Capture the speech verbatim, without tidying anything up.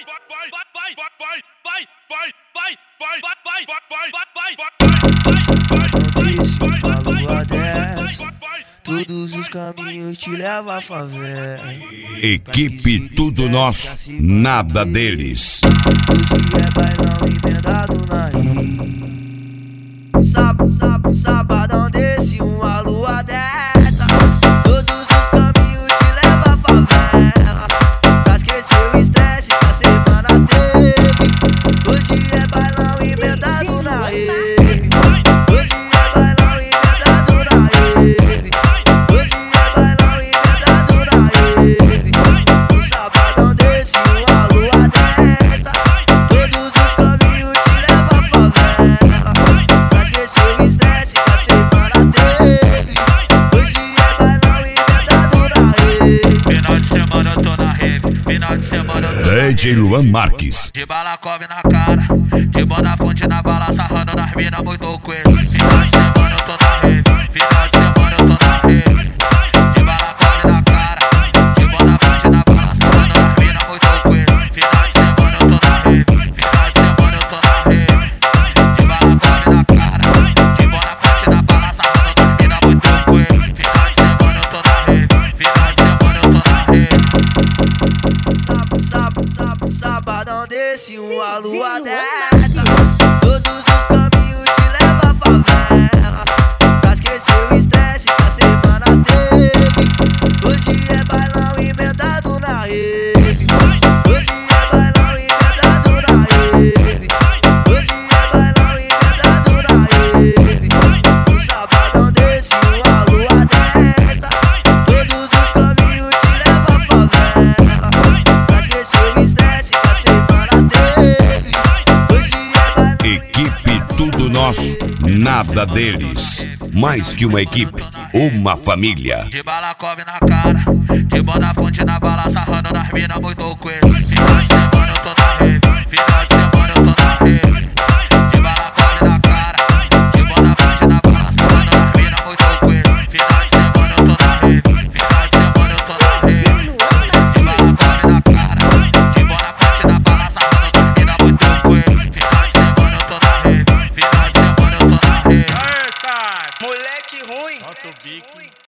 Todos os caminhos te levam à favela. Equipe Tudo Nosso, nada deles. Hoje é bailão emendado na rima. Um sábado, sábado, sabadão desse, uma lua dessa. Todos os caminhos te levam à favela. Pra esquecer o estresse que a semana teve. Hoje é bailão emendado na rima. Hoje é bailão emendado na rima. Hoje é bailão emendado na rima. Um sabadão desse, uma lua dessa. Todos os caminhos te levam à favela. Pra esquecer o estresse que a semana teve. Hoje é bailão emendado na rima. Final de semana eu tô na rave, final de semana eu tô na rave. D J Luan Marques. De balacove na cara, de Bonafonte na bala, sarrando nas minas muito coelho. Final de semana eu tô na rave, final de semana eu tô na rave. De balacove na cara, de Bonafonte na bala, sarrando nas minas muito coelho. Final de semana eu tô na rave, final de semana eu tô na rave. De balacove na cara, de Bonafonte na bala, sarrando nas minas muito coelho. Final de semana eu tô na rave, final de semana eu tô na rave. Sábado, sábado, sábado, sabadão desse, uma lua dessa. Todos os caminhos te levam à favela. Pra esquecer o estresse que a semana teve. Hoje é bailão emendado na rede. Hoje é bailão emendado na rede. Hoje é bailão emendado na rede. Um sabadão desse, uma lua dessa. Todos os caminhos te levam à favela. Pra esquecer o estresse que a semana teve. Hoje é bailão. Equipe Tudo Nosso, nada deles. Mais que uma equipe, uma família. De balacove na cara, de Bonafonte na bala, sarrando nas minas muito coelho. Final de semana eu tô na rave, final de